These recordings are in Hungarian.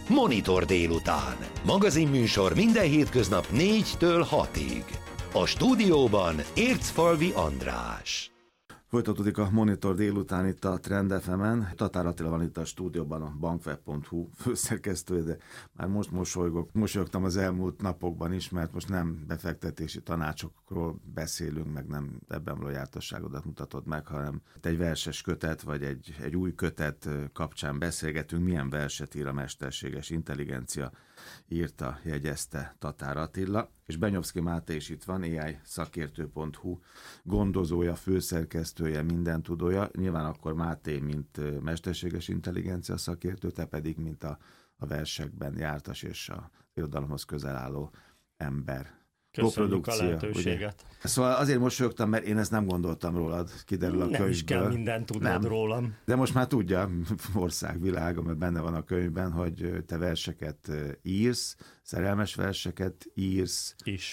Monitor délután. Magazinműsor minden hétköznap 4-től 6-ig. A stúdióban Ércfalvi András. Folytatódik a Monitor délután itt a Trend FM-en. Tatár Attila van itt a stúdióban, a bankweb.hu főszerkesztője, de már most mosolyogtam az elmúlt napokban is, mert most nem befektetési tanácsokról beszélünk, meg nem ebben való jártasságodat mutatod meg, hanem egy verses kötet, vagy egy új kötet kapcsán beszélgetünk. Milyen verset ír a mesterséges intelligencia, írta, jegyezte Tatár Attila. És Benyovszky Máté is itt van, AI-szakértő.hu gondozója, főszerkesztője, mindentudója. Nyilván akkor Máté, mint mesterséges intelligencia szakértő, te pedig, mint a versekben jártas és a irodalomhoz közel álló ember. Köszönjük a lehetőséget. Ugye? Szóval azért mosolyogtam, mert én ezt nem gondoltam rólad, kiderül a könyvből. Nem is kell mindent tudnod rólam. De most már tudja országvilága, mert benne van a könyvben, hogy te verseket írsz, szerelmes verseket írsz.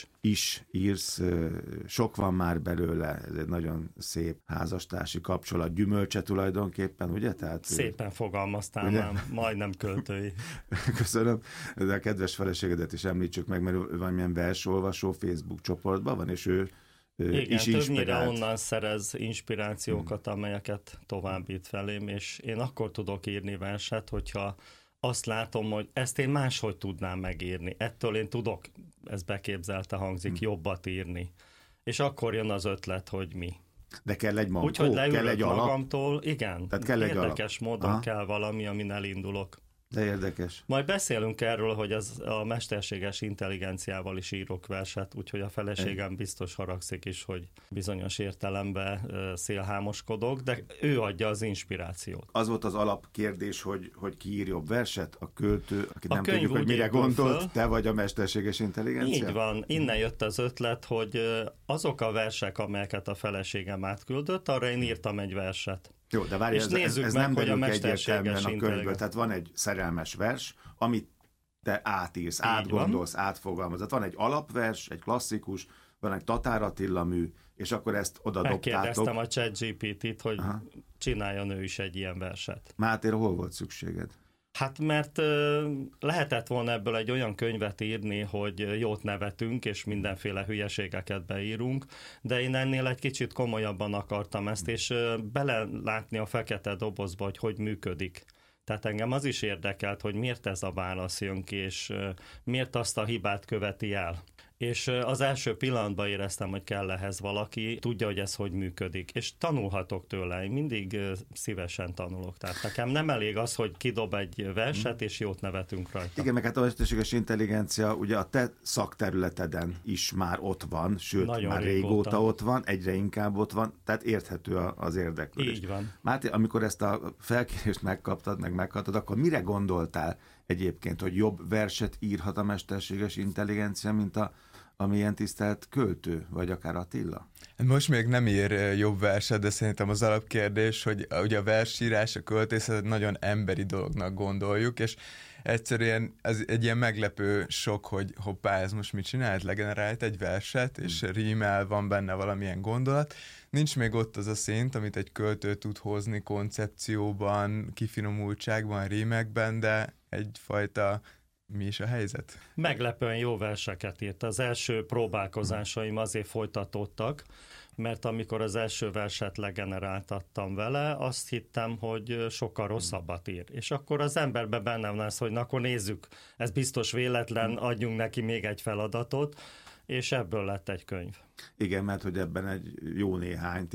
Írsz, sok van már belőle, ez egy nagyon szép házastársi kapcsolat, gyümölcse tulajdonképpen, ugye? Tehát, szépen fogalmaztál, ugye? Már majdnem költői. Köszönöm, de a kedves feleségedet is említsük meg, mert valamilyen versolvasó Facebook csoportban van, és ő igen, is többnyire onnan szerez inspirációkat, amelyeket továbbít felém, és én akkor tudok írni verset, hogyha azt látom, hogy ezt én máshogy tudnám megírni. Ettől én tudok, ez beképzelte hangzik, jobbat írni. És akkor jön az ötlet, hogy mi. De kell egy mankó, úgyhogy kell egy alap. Magamtól, igen, tehát kell érdekes módon Aha. kell valami, amin elindulok. De érdekes. Majd beszélünk erről, hogy a mesterséges intelligenciával is írok verset, úgyhogy a feleségem biztos haragszik is, hogy bizonyos értelemben szélhámoskodok, de ő adja az inspirációt. Az volt az alapkérdés, hogy ki ír jobb verset, a költő, akit nem tudjuk, hogy mire gondolt, te vagy a mesterséges intelligencia? Így van, innen jött az ötlet, hogy azok a versek, amelyeket a feleségem átküldött, arra én írtam egy verset. Jó, de várj, ez nem derül egyértelműen a könyvből. Tehát van egy szerelmes vers, amit te átírsz, átgondolsz, átfogalmazod. Van egy alapvers, egy klasszikus, van egy Tatár Attila mű, és akkor ezt oda dobtátok. Megkérdeztem a ChatGPT-t, hogy csináljon ő is egy ilyen verset. Mátéra hol volt szükséged? Hát mert lehetett volna ebből egy olyan könyvet írni, hogy jót nevetünk, és mindenféle hülyeségeket beírunk, de én ennél egy kicsit komolyabban akartam ezt, és belelátni a fekete dobozba, hogy működik. Tehát engem az is érdekelt, hogy miért ez a válasz jön ki, és miért azt a hibát követi el. És az első pillanatban éreztem, hogy kell ehhez valaki, tudja, hogy ez hogy működik, és tanulhatok tőle, én mindig szívesen tanulok. Tehát nekem nem elég az, hogy kidob egy verset, és jót nevetünk rajta. Igen, meg hát a mesterséges intelligencia ugye a te szakterületeden is már ott van, sőt, nagyon már régóta ott van, egyre inkább ott van, tehát érthető az érdeklődés. Így van. Máté, amikor ezt a felkérést megkaptad, akkor mire gondoltál egyébként, hogy jobb verset írhat a mesterséges intelligencia, mint amilyen tisztelt költő, vagy akár Attila? Most még nem ír jobb verset, de szerintem az alapkérdés, hogy ugye a versírás, a költészet nagyon emberi dolognak gondoljuk, és egyszerűen ez egy ilyen meglepő sok, hogy hoppá, ez most mit csinált, legenerált egy verset, és rímel, van benne valamilyen gondolat. Nincs még ott az a szint, amit egy költő tud hozni koncepcióban, kifinomultságban, rímekben, de egyfajta mi is a helyzet? Meglepően jó verseket írt. Az első próbálkozásaim azért folytatódtak, mert amikor az első verset legeneráltattam vele, azt hittem, hogy sokkal rosszabbat ír. És akkor az emberben bennem lesz, hogy na, akkor nézzük, ez biztos véletlen, adjunk neki még egy feladatot, és ebből lett egy könyv. Igen, mert hogy ebben egy jó néhány,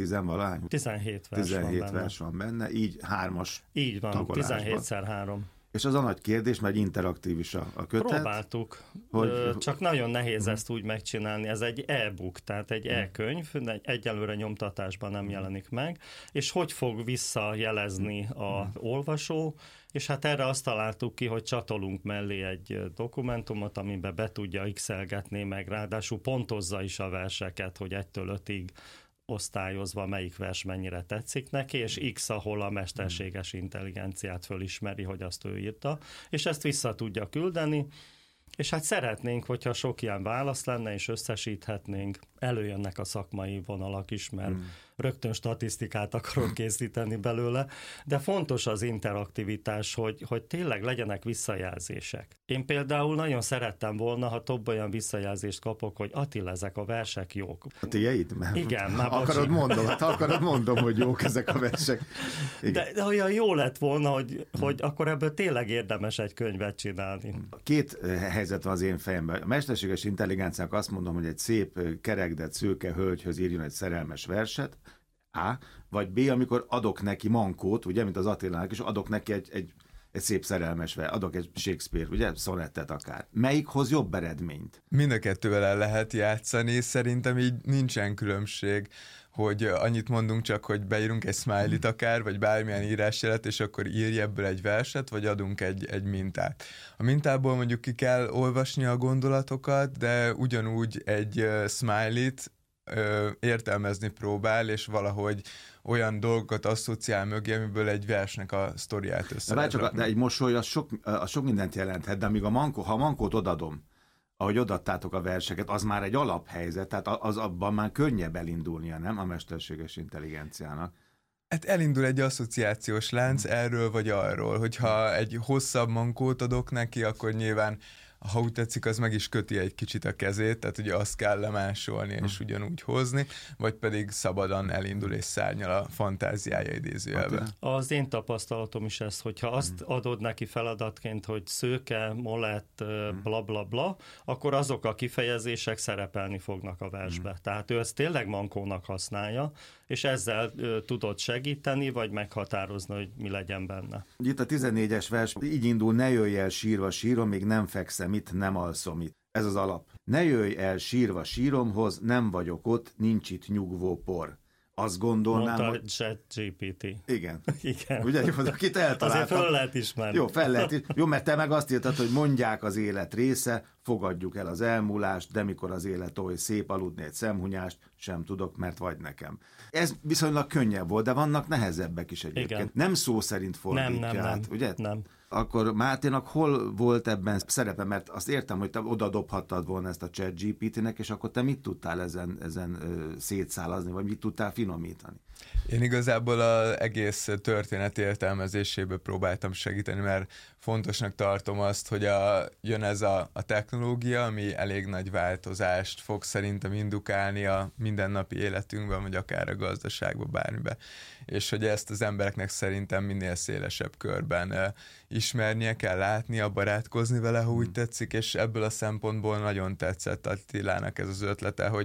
17 vers van benne, így 3-as így van, tagolásban. 17x3. És az a nagy kérdés, mert interaktív is a kötet. Próbáltuk, csak nagyon nehéz ezt úgy megcsinálni. Ez egy e-book, tehát egy e-könyv, egyelőre nyomtatásban nem jelenik meg, és hogy fog visszajelezni az olvasó, és hát erre azt találtuk ki, hogy csatolunk mellé egy dokumentumot, amiben be tudja x-elgetni, meg ráadásul pontozza is a verseket, hogy 1-től 5-ig osztályozva melyik vers mennyire tetszik neki, és X, ahol a mesterséges intelligenciát fölismeri, hogy azt ő írta, és ezt vissza tudja küldeni, és hát szeretnénk, hogyha sok ilyen válasz lenne, és összesíthetnénk, előjönnek a szakmai vonalak is, mert rögtön statisztikát akarok készíteni belőle, de fontos az interaktivitás, hogy tényleg legyenek visszajelzések. Én például nagyon szerettem volna, ha több olyan visszajelzést kapok, hogy Attila, ezek a versek jók. A tiéd? Igen, már akarod mondom, hogy jók ezek a versek. De olyan jó lett volna, hogy akkor ebből tényleg érdemes egy könyvet csinálni. Két helyzet van az én fejemben. A mesterséges intelligenciának azt mondom, hogy egy szép, kerekdett, szőke hölgyhöz írjon egy szerelmes verset, A, vagy B, amikor adok neki mankót, ugye, mint az Attilának, és adok neki egy szép szerelmes verset, adok egy Shakespeare, ugye, szonettet akár. Melyik hoz jobb eredményt? Mind a kettővel el lehet játszani, szerintem így nincsen különbség, hogy annyit mondunk csak, hogy beírunk egy smiley-t akár, vagy bármilyen írásjelet, és akkor írj ebből egy verset, vagy adunk egy mintát. A mintából mondjuk ki kell olvasni a gondolatokat, de ugyanúgy egy smiley-t értelmezni próbál, és valahogy olyan dolgokat asszociál mögé, amiből egy versnek a sztoriát össze. De egy mosoly, az sok mindent jelenthet, de amíg ha a mankót odadom, ahogy odaadtátok a verseket, az már egy alaphelyzet, tehát az abban már könnyebb elindulnia, nem, a mesterséges intelligenciának. Hát elindul egy asszociációs lánc erről vagy arról, hogyha egy hosszabb mankót adok neki, akkor nyilván, ha úgy tetszik, az meg is köti egy kicsit a kezét, tehát ugye azt kell lemásolni és ugyanúgy hozni, vagy pedig szabadon elindul és szárnyal a fantáziája idézőjelben. Az én tapasztalatom is ez, hogyha azt adod neki feladatként, hogy szőke, molett, bla bla bla, akkor azok a kifejezések szerepelni fognak a versbe. Tehát ő ezt tényleg mankónak használja, és ezzel tudod segíteni, vagy meghatározni, hogy mi legyen benne. Itt a 14-es vers így indul: ne jöjj el sírva sírom, még nem fekszem itt, nem alszom itt. Ez az alap. Ne jöjj el sírva síromhoz, nem vagyok ott, nincs itt nyugvó por. Azt gondolnám, mondta hogy... ChatGPT. Igen. Igen. Ugye, akit eltaláltam. Azért föl lehet ismerni. Jó, fel lehet. Jó, mert te meg azt írtad, hogy mondják az élet része, fogadjuk el az elmúlást, de mikor az élet oly szép, aludni egy szemhunyást, sem tudok, mert vagy nekem. Ez viszonylag könnyebb volt, de vannak nehezebbek is egyébként. Igen. Nem szó szerint fordítja át, ugye? Nem. Akkor Máténak hol volt ebben szerepe? Mert azt értem, hogy te oda dobhattad volna ezt a ChatGPT-nek, és akkor te mit tudtál ezen szétszálazni, vagy mit tudtál finomítani? Én igazából az egész történet értelmezésébe próbáltam segíteni, mert fontosnak tartom azt, hogy jön ez a technológia, ami elég nagy változást fog szerintem indukálni a mindennapi életünkben, vagy akár a gazdaságban, bármiben. És hogy ezt az embereknek szerintem minél szélesebb körben ismernie kell, látnia, barátkozni vele, ha úgy tetszik, és ebből a szempontból nagyon tetszett Attilának ez az ötlete, hogy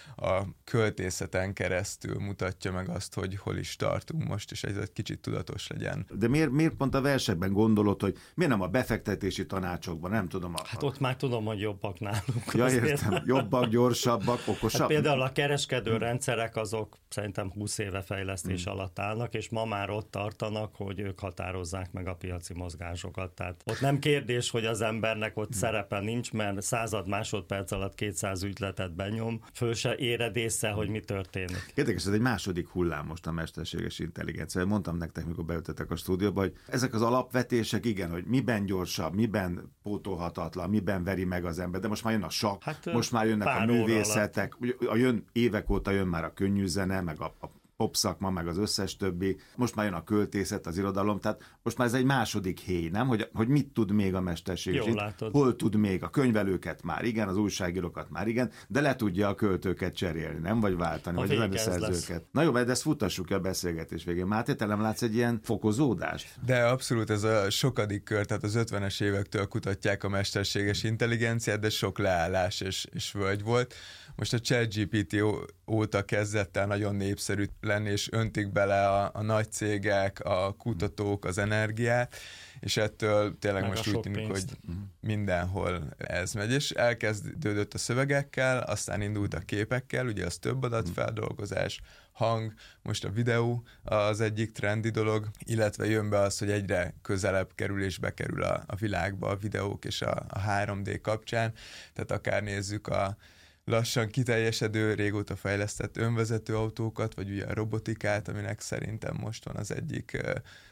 a költészeten keresztül mutatja meg azt, hogy hol is tartunk most, és ez egy kicsit tudatos legyen. De miért pont a versekben gondolod, hogy miért nem a befektetési tanácsokban, nem tudom. Hát ott már tudom, hogy jobbak nálunk. Ja, értem. Jobbak, gyorsabbak, okosabbak. Hát például a kereskedő rendszerek azok szerintem 20 éve fejlesztés alatt állnak, és ma már ott tartanak, hogy ők határozzák meg a piaci mozgásokat. Tehát ott nem kérdés, hogy az embernek ott szerepe nincs, mert 100 másodperc alatt 200 ügyletet benyom, föl se éred észre, hogy mi történik. Érdekes, ez egy második hullám most a mesterséges intelligencia. Mondtam nektek, mikor beültetek a stúdióba, hogy ezek az alapvetések, igen, hogy miben gyorsabb, miben pótolhatatlan, miben veri meg az ember, de most már jön a sakk, most már jönnek a művészetek, évek óta jön már a könnyű zene, meg a popszakma, meg az összes többi, most már jön a költészet, az irodalom, tehát most már ez egy második héj, nem? Hogy mit tud még a mesterséges? Hol tud még? A könyvelőket már igen, az újságírókat már igen, de le tudja a költőket cserélni, nem? Vagy váltani, vagy a zeneszerzőket. Na jó, de ezt futtassuk a beszélgetés végén. Máté, te nem látsz egy ilyen fokozódást? De abszolút, ez a sokadik kör, tehát az 50-es évektől kutatják a mesterséges intelligenciát, de sok leállás és völgy volt. Most a ChatGPT óta kezdett el nagyon népszerű lenni, és öntik bele a nagy cégek, a kutatók az energiát, és ettől tényleg meg most úgy tűnik, hogy mindenhol ez megy, és elkezdődött a szövegekkel, aztán indult a képekkel, ugye az több adatfeldolgozás, hang, most a videó az egyik trendi dolog, illetve jön be az, hogy egyre közelebb kerül és bekerül a világba a videók és a 3D kapcsán, tehát akár nézzük a lassan kiteljesedő, régóta fejlesztett önvezető autókat, vagy ugye a robotikát, aminek szerintem most van az egyik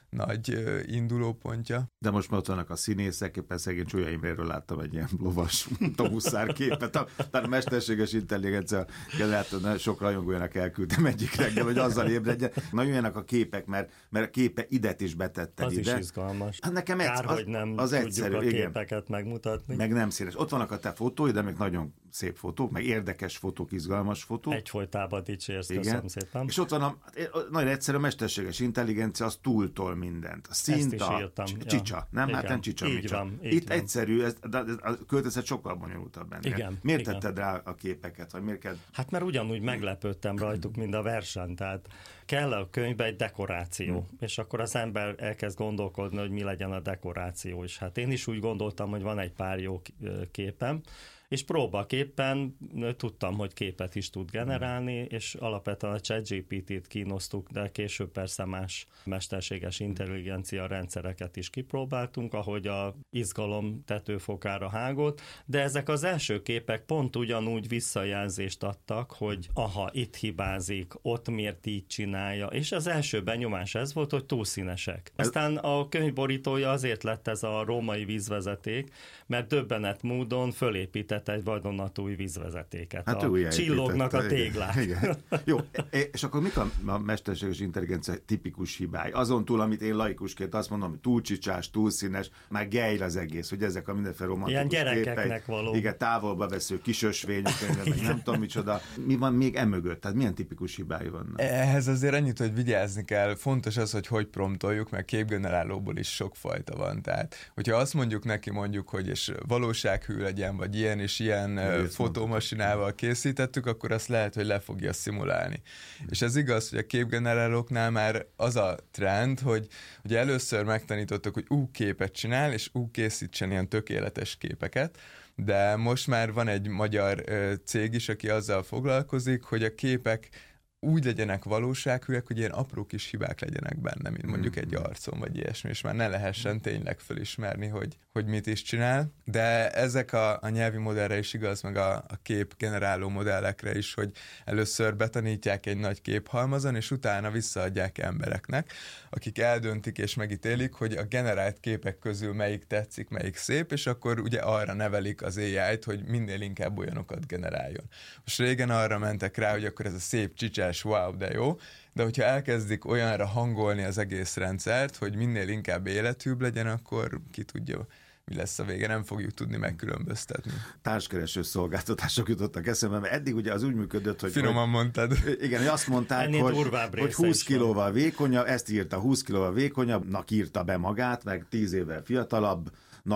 nagy indulópontja. De most már ott vannak a színészek, éppen szegény Csolya Imréről láttam egy ilyen lovas huszár képet. Tehát a mesterséges intelligencia generátor, sok rajongójának elküldtem egyik reggel, hogy azzal ébredjen. Nagyon jönnek a képek, mert a képe idet is betetted az ide. Az is izgalmas. Hát nekem Kár, hogy nem az tudjuk egyszerű, a igen. képeket megmutatni. Meg nem színes. Ott vannak a te fotóid, de még nagyon szép fotók, meg érdekes fotók, izgalmas fotók. Egyfolytában dicsérsz, köszönöm szépen. És ott van nagyon egyszerű, a mesterséges intelligencia, az túltol mindent. A szint, a csicsa, nem? Igen. Hát nem csicsa, így van, itt van. Egyszerű, a költészet sokkal bonyolultabb benne. Igen. Miért tetted rá a képeket? Vagy miért kell... Hát mert ugyanúgy meglepődtem rajtuk, mint a verseny, tehát kell a könyvbe egy dekoráció, és akkor az ember elkezd gondolkodni, hogy mi legyen a dekoráció is. Hát én is úgy gondoltam, hogy van egy pár jó képem, és próbaképpen tudtam, hogy képet is tud generálni, és alapvetően a ChatGPT-t kínoztuk, de később persze más mesterséges intelligencia rendszereket is kipróbáltunk, ahogy a izgalom tetőfokára hágott, de ezek az első képek pont ugyanúgy visszajelzést adtak, hogy aha, itt hibázik, ott miért így csinálja, és az első benyomás ez volt, hogy túlszínesek. Aztán a könyv borítója azért lett ez a római vízvezeték, mert döbbenet módon fölépített egy vadonatúj vízvezetéket. Hát csillognak a téglák. Igen. Jó, és akkor mik a mesterséges intelligencia tipikus hibái? Azon túl, amit én laikusként azt mondom, hogy túl csicsás, túl színes, már gejl az egész, hogy ezek a mindenféle romantikus ilyen gyerekeknek képek, való. Igen, távolba vesző kisösvények, meg nem tudom micsoda. Mi van még emögött? Tehát milyen tipikus hibái vannak? Ehhez azért annyit, hogy vigyázni kell. Fontos az, hogy promptoljuk, mert képgenerálóból is sokfajta van. Tehát, hogyha azt mondjuk neki, hogy és valósághű legyen, vagy ilyen és ilyen fotómasinával készítettük, akkor azt lehet, hogy le fogja szimulálni. És ez igaz, hogy a képgenerálóknál már az a trend, hogy ugye először megtanítottuk, hogy képet csinál, és készítsen ilyen tökéletes képeket, de most már van egy magyar cég is, aki azzal foglalkozik, hogy a képek úgy legyenek valósághűek, hogy ilyen apró kis hibák legyenek benne, mint mondjuk egy arcon, vagy ilyesmi, és már ne lehessen tényleg felismerni, hogy mit is csinál. De ezek a nyelvi modellre is igaz, meg a kép generáló modellekre is, hogy először betanítják egy nagy képhalmazon, és utána visszaadják embereknek, akik eldöntik és megítélik, hogy a generált képek közül melyik tetszik, melyik szép, és akkor ugye arra nevelik az AI-t, hogy minél inkább olyanokat generáljon. Most régen arra mentek rá, hogy akkor ez a szép csicsás, wow, de jó, de hogyha elkezdik olyanra hangolni az egész rendszert, hogy minél inkább élethűbb legyen, akkor ki tudja, mi lesz a vége, nem fogjuk tudni megkülönböztetni. Társkereső szolgáltatások jutottak eszembe, mert eddig ugye az úgy működött, hogy... Finoman mondtad. Igen, hogy azt mondták, hogy 20 kilóval vékonyabb, ezt írta, 20 kilóval vékonyabbnak írta be magát, meg 10 évvel fiatalabb,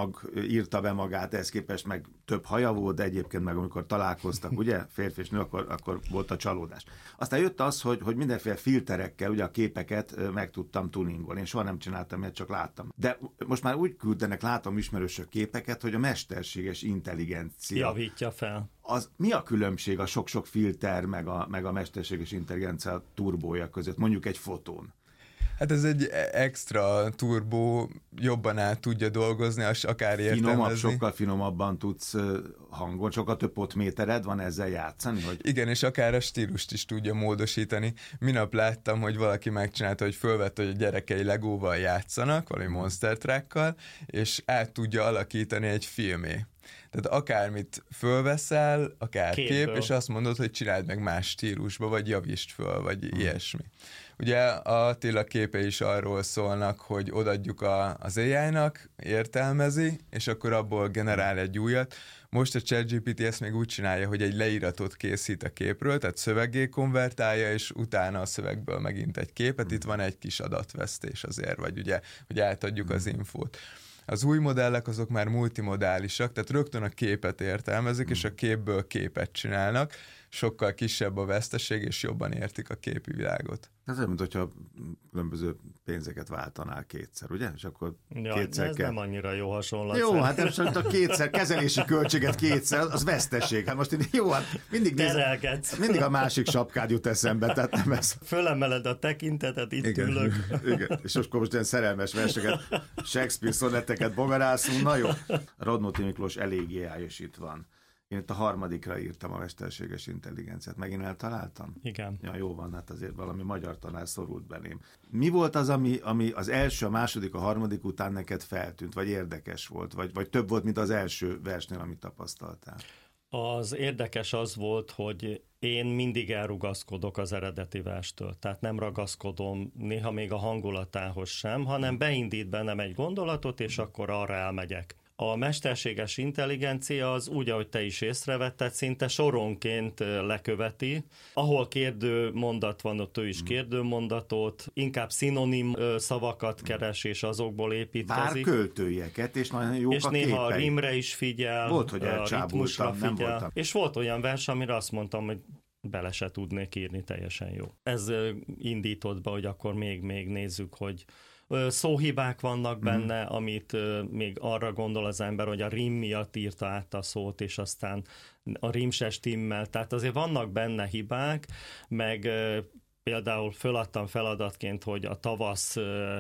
írta be magát, ehhez képest meg több haja volt, de egyébként meg amikor találkoztak, ugye, férfi és nő, akkor volt a csalódás. Aztán jött az, hogy mindenféle filterekkel ugye a képeket meg tudtam tuningolni. Én soha nem csináltam, mert csak láttam. De most már úgy küldenek, látom ismerősök képeket, hogy a mesterséges intelligencia javítja fel. Mi a különbség a sok-sok filter meg a mesterséges intelligencia turbója között, mondjuk egy fotón? Hát ez egy extra turbó, jobban át tudja dolgozni, és akár értelmezni. Sokkal finomabban tudsz hangolni, sokkal több potmétered van ezzel játszani? Hogy... Igen, és akár a stílust is tudja módosítani. Minap láttam, hogy valaki megcsinálta, hogy fölvette, hogy a gyerekei Legóval játszanak, valami Monster Truckkal, és át tudja alakítani egy filmé. Tehát akármit fölveszel, akár kép, és azt mondod, hogy csináld meg más stílusba, vagy javítsd föl, vagy ilyesmi. Ugye a Attila képe is arról szólnak, hogy odaadjuk az AI-nak, értelmezi, és akkor abból generál egy újat. Most a ChatGPT ezt még úgy csinálja, hogy egy leíratot készít a képről, tehát szöveggé konvertálja, és utána a szövegből megint egy képet. Itt van egy kis adatvesztés azért, vagy ugye, hogy átadjuk az infót. Az új modellek azok már multimodálisak, tehát rögtön a képet értelmezik, és a képből képet csinálnak, sokkal kisebb a veszteség, és jobban értik a képi világot. Ez olyan, mint hogyha különböző pénzeket váltanál kétszer, ugye? És akkor kétszer ez nem annyira jó hasonlat. Jó, hát nem csak a kétszer, kezelési költséget kétszer, az veszteség. Hát most jó, hát mindig a másik sapkád jut eszembe, tehát nem ez. Fölemeled a tekintetet, itt ülök. Igen, és akkor most ilyen szerelmes verseket, Shakespeare szonetteket bogarászunk, na jó. Radnóti Miklós eléggé is itt van. Én itt a harmadikra írtam a mesterséges intelligenciát. Megint eltaláltam? Igen. Ja, jó van, hát azért valami magyar tanár szorult belém. Mi volt az, ami az első, a második, a harmadik után neked feltűnt, vagy érdekes volt, vagy több volt, mint az első versnél, amit tapasztaltál? Az érdekes az volt, hogy én mindig elrugaszkodok az eredeti verstől. Tehát nem ragaszkodom néha még a hangulatához sem, hanem beindít bennem egy gondolatot, és akkor arra elmegyek. A mesterséges intelligencia az úgy, ahogy te is észrevetted, szinte soronként leköveti. Ahol kérdőmondat van, ott ő is kérdőmondatot, inkább szinonim szavakat keres, és azokból építkezik. Bár költőjeket, és nagyon jók és a néha képei. a rimre is figyel, volt, hogy a ritmusra nem voltam. És volt olyan vers, amire azt mondtam, hogy bele se tudnék írni, teljesen jó. Ez indított be, hogy akkor még nézzük, hogy szóhibák vannak benne, amit még arra gondol az ember, hogy a rim miatt írta át a szót, és aztán a rim se stimmel. Tehát azért vannak benne hibák, meg például föladtam feladatként, hogy a tavasz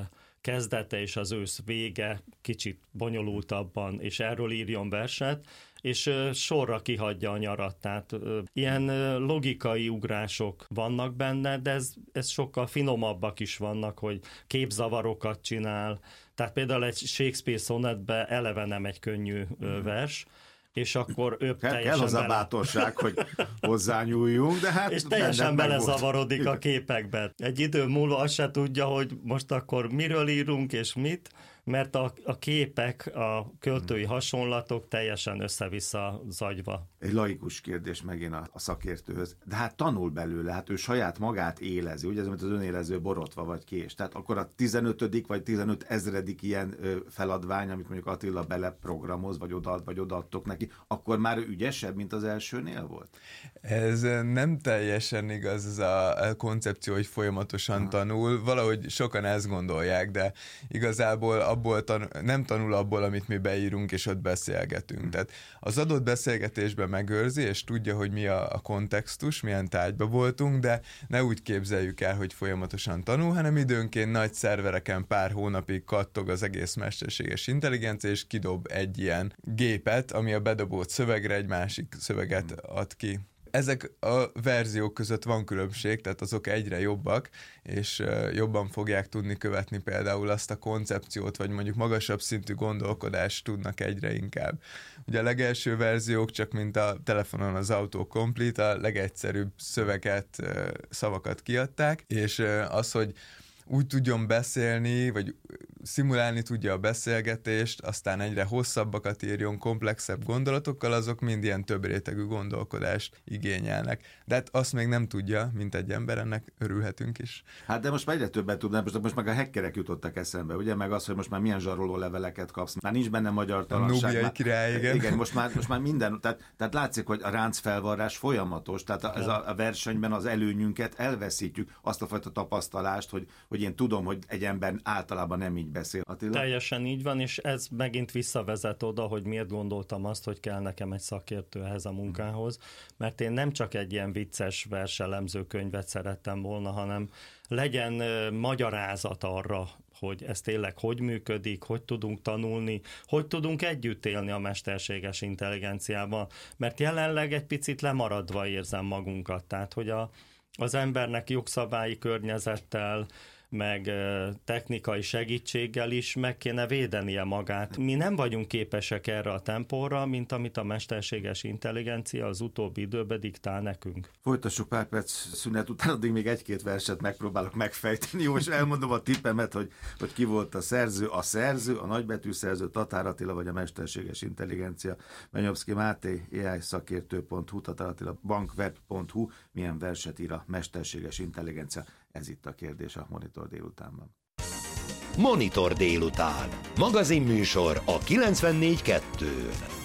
kezdete és az ősz vége kicsit bonyolultabban, és erről írjon verset, és sorra kihagyja a nyarat. Tehát ilyen logikai ugrások vannak benne, de ez sokkal finomabbak is vannak, hogy képzavarokat csinál. Tehát például egy Shakespeare szonetben eleve nem egy könnyű vers, és akkor ő kell hozzá bátorság, hogy hozzányúljunk, de hát... És teljesen belezavarodik a képekbe. Egy idő múlva azt se tudja, hogy most akkor miről írunk és mit, mert a képek, a költői hasonlatok teljesen össze-vissza zagyva. Egy laikus kérdés megint a szakértőhöz. De hát tanul belőle, hát ő saját magát élezi, ugye ez, mint az önélező borotva vagy kés. Tehát akkor a 15. vagy 15 ezredik ilyen feladvány, amit mondjuk Attila beleprogramoz, vagy odaadtok neki, akkor már ügyesebb, mint az elsőnél volt? Ez nem teljesen igaz, ez a koncepció, hogy folyamatosan tanul. Valahogy sokan ezt gondolják, de igazából nem tanul abból, amit mi beírunk, és ott beszélgetünk. Tehát az adott beszélgetésben megőrzi, és tudja, hogy mi a kontextus, milyen tárgyban voltunk, de ne úgy képzeljük el, hogy folyamatosan tanul, hanem időnként nagy szervereken pár hónapig kattog az egész mesterséges intelligencia, és kidob egy ilyen gépet, ami a bedobott szövegre egy másik szöveget ad ki. Ezek a verziók között van különbség, tehát azok egyre jobbak, és jobban fogják tudni követni például azt a koncepciót, vagy mondjuk magasabb szintű gondolkodást tudnak egyre inkább. Ugye a legelső verziók csak mint a telefonon az autocomplete, a legegyszerűbb szöveget, szavakat kiadták, és az, hogy úgy tudjon beszélni, vagy szimulálni tudja a beszélgetést, aztán egyre hosszabbakat írjon, komplexebb gondolatokkal, azok mind ilyen több rétegű gondolkodást igényelnek. De hát azt még nem tudja, mint egy ember, ennek örülhetünk is. Hát de most már egyre többet tudnak, most meg a hackerek jutottak eszembe, ugye? Meg az, hogy most már milyen zsaroló leveleket kapsz. Már nincs benne magyar talanság. A Núbiai király, igen. Igen, most már minden, tehát látszik, hogy a ráncfelvarrás folyamatos, tehát ez a versenyben az előnyünket elveszítjük, azt a fajta tapasztalást, hogy én tudom, hogy egy ember általában nem így beszél. Attila? Teljesen így van, és ez megint visszavezet oda, hogy miért gondoltam azt, hogy kell nekem egy szakértő ehhez a munkához, mert én nem csak egy ilyen vicces verselemző könyvet szerettem volna, hanem legyen magyarázat arra, hogy ez tényleg hogy működik, hogy tudunk tanulni, hogy tudunk együtt élni a mesterséges intelligenciával, mert jelenleg egy picit lemaradva érzem magunkat, tehát hogy az embernek jogszabályi környezettel, meg technikai segítséggel is meg kéne védenie magát. Mi nem vagyunk képesek erre a tempóra, mint amit a mesterséges intelligencia az utóbbi időben diktál nekünk. Folytassuk pár perc szünet után, addig még egy-két verset megpróbálok megfejteni. Jó, és elmondom a tippemet, hogy ki volt a szerző, a nagybetű szerző, Tatár Attila vagy a mesterséges intelligencia. Benyovszky Máté, AI szakértő.hu, Tatár Attila, bankweb.hu, milyen verset ír a mesterséges intelligencia. Ez itt a kérdés a Monitor délutánban. Monitor délután. Magazinműsor a 94.2-n.